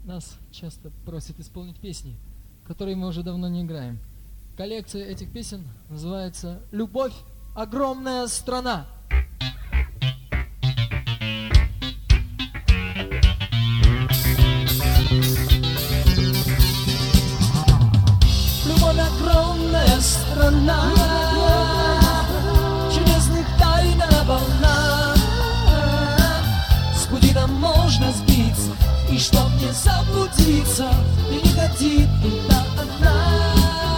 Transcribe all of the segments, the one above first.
Нас часто просят исполнить песни, которые мы уже давно не играем. Коллекция этих песен называется «Любовь – огромная страна». Любовь – огромная страна, чудесных тайна волна. С пути там можно сбиться, и чтоб не заблудиться, и не ходить туда одна.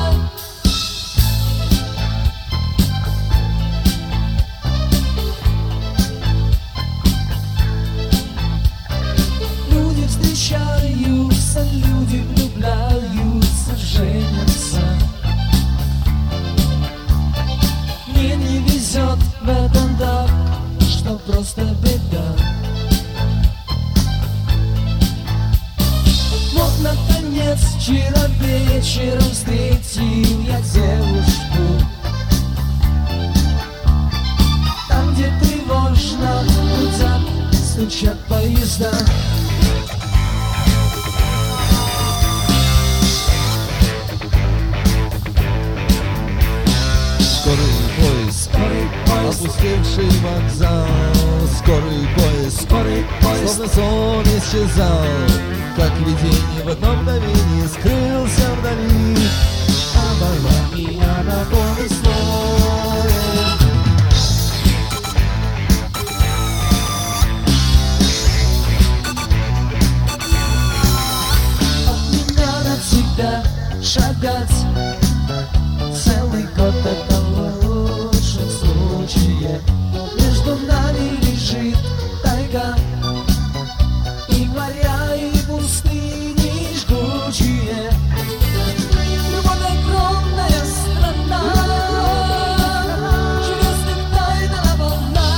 Люди встречаются, люди влюбляются, женятся. Мне не везет в этом так, что просто беда. Вот, наконец, вчера вечером встретил я девушку. Там, где тревожно гудят, стучат поезда. Скорый поезд, опустевший вокзал. Скорый поезд, словно сон исчезал, как видение в одно мгновение скрылся вдали. Оборвал меня на полусловие. От меня на тебя шагать целый год, это в лучшем случае. Между нами лежит тайга, и моря, и пустыни жгучие. Любовь — огромная страна, чудесных тайна волна.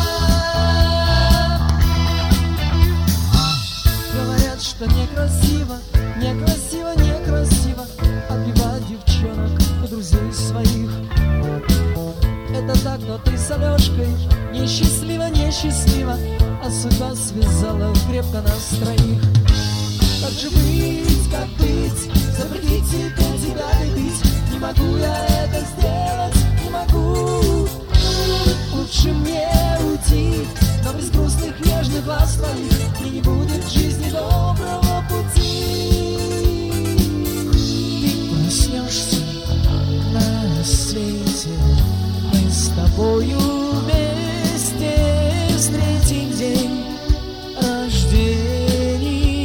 Говорят, что некрасиво, некрасиво, некрасиво отбивать девчонок у друзей своих. Это так, но ты с Алешкой несчастливо, несчастливо, а судьба связала крепко нас троих. Как же быть, как быть, запретить себе тебя любить? Не могу я это сделать, не могу. Лучше мне уйти, но без грустных нежных глаз твоих мне не будет в жизни доброго пути. Ты проснешься на рассвете, мы с тобою вместе встретим день рождения.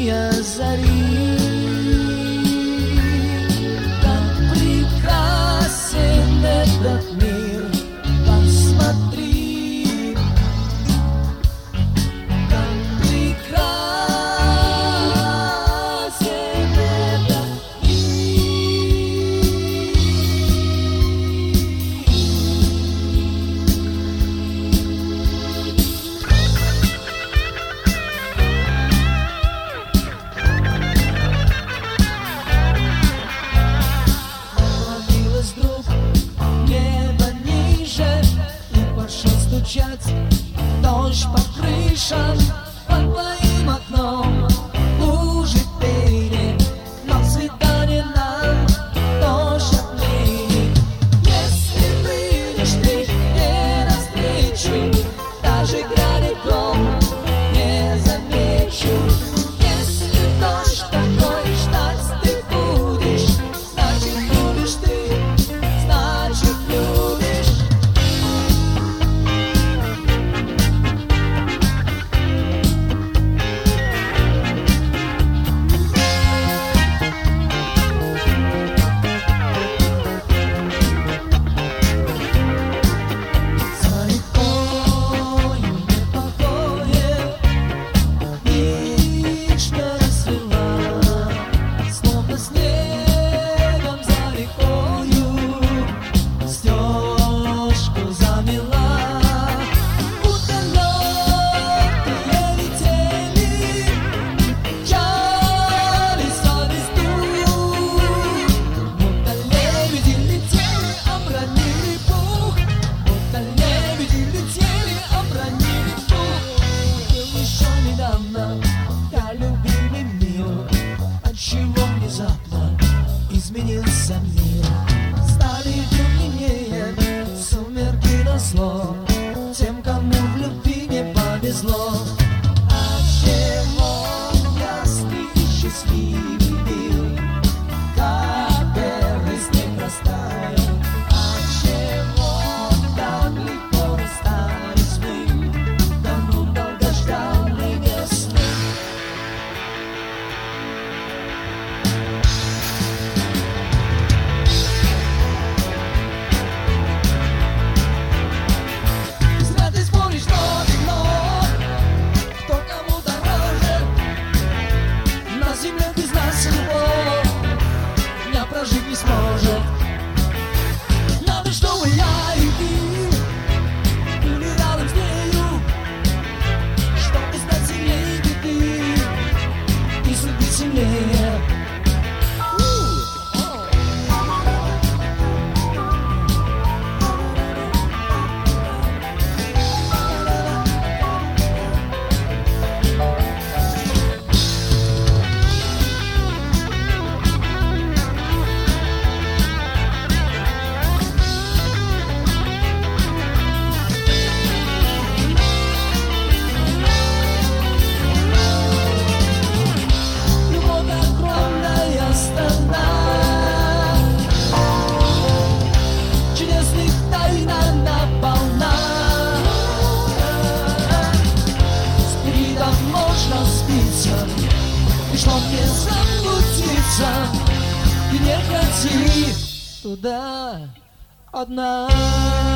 счастливый мир, как белый снег растаял. Отчего так легко расстались мы, давно долгожданной весны? Зря ты споришь, но кто кому дороже. На земле без нас любовь дня прожить не сможет. Надо, чтобы я и ты были рядом с нею, чтобы стать сильнее беды и судьбы сильнее. Не заблудиться и не ходи туда одна.